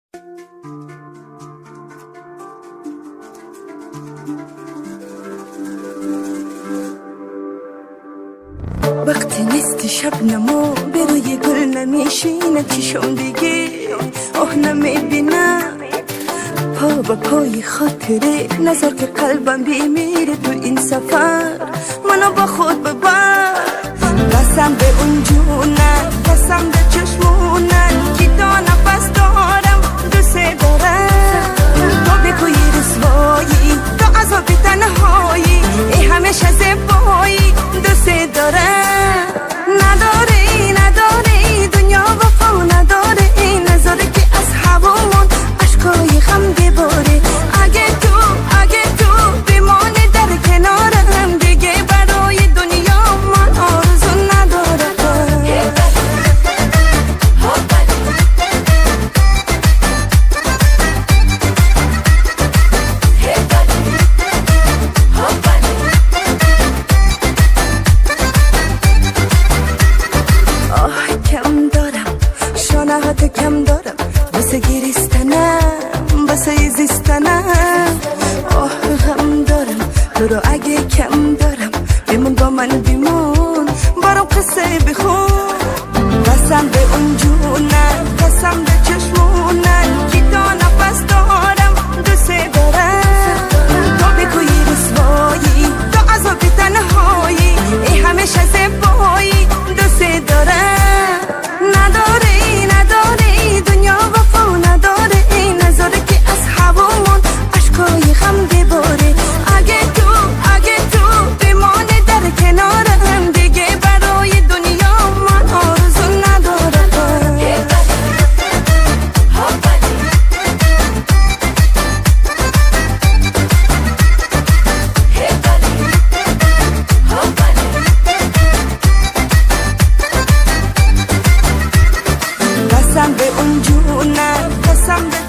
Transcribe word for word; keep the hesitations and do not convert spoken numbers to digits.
وقتی نیستی شبنمو به روی گل نمیشینم، چشم دیگه آه نمیبینم، پا با پای خاطره نظر که قلبم بیمیره تو این سفر، منو با خود ببر. قسم به اون جونن، قسم به چشمونن که تا نفس دارم دوست دارم، تو بگوی رسوایی تو عذاب تنهایی ای همیشه زیبایی دوست دارم. نداری نداری دنیا وفا نداره، این نظاره که از هوامون عشقای غم بباره. اگه تو اگه تو بمانی در کنارم دیگه برای دنیا من آرزو ندارم. آه کم دارم شانهات کم دارم واسه گریستنم واسه زیستنم. آه غم دارم تو رو اگه کم دارم بمون با من بیمون برام قصه بخون. قسم به اون جونن، قسم به چشمونن که تا نفس دارم دوست دارم، تو بگوی رسوایی تو عذاب تنهایی ای همیشه زیبایی دوست دارم. نداری نداری دنیا وفا نداره، این نظاره که از هوامون عشقای غم بباره. اگه تو اگه تو بمانی در کنارم دیگه برای دنیا من آرزو ندارم. قسم به اون جونن، قسم به